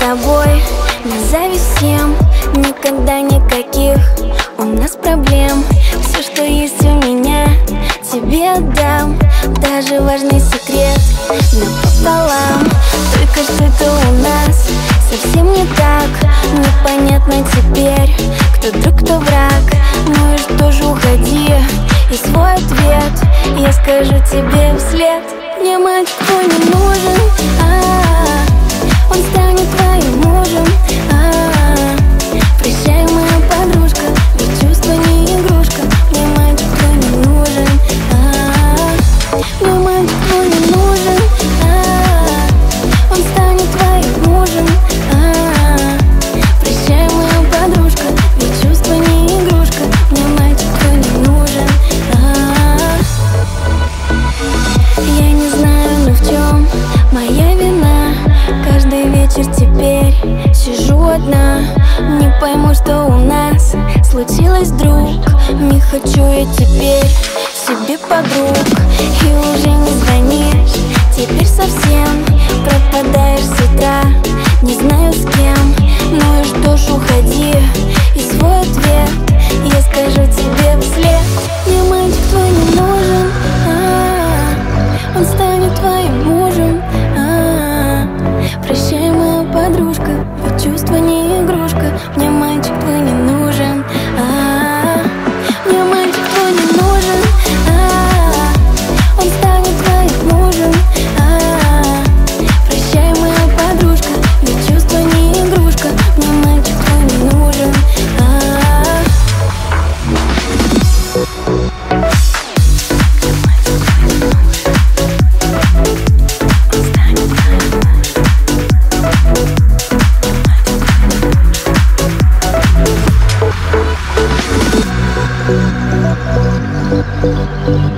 тобой, назови всем, никогда никаких у нас проблем. Все, что есть у меня, тебе отдам, даже важный секрет напополам. Только что-то у нас совсем не так, непонятно теперь, кто друг, кто враг. Ну и что ж, уходи, и свой ответ я скажу тебе вслед. Мне мальчик твой не нужен, он станет твоим мужем. Прощай, моя подружка, ведь чувство не игрушка. Мне мальчик твой не нужен, мне мальчик твой не нужен, он станет твоим мужем. Прощай, моя подружка, ведь чувство не игрушка. Мне мальчик твой не нужен. Я не знаю, но в чем моя вина. Каждый вечер теперь сижу одна, не пойму, что у нас случилось, друг. Не хочу я теперь себе подруг, и уже не звонишь теперь совсем. Пропадаешь с утра, не знаю с кем. Ну и что ж, уходи, и свой ответ я скажу тебе вслед. Мне мальчик твой не нужен, он станет твоим мужем. Прощай, моя подружка, ведь чувство не игрушка. Мне мальчик твой не нужен, мне мальчик твой не нужен, он станет твоим мужем. Прощай, моя подружка, ведь чувство не игрушка. Мне мальчик твой не нужен. Thank you.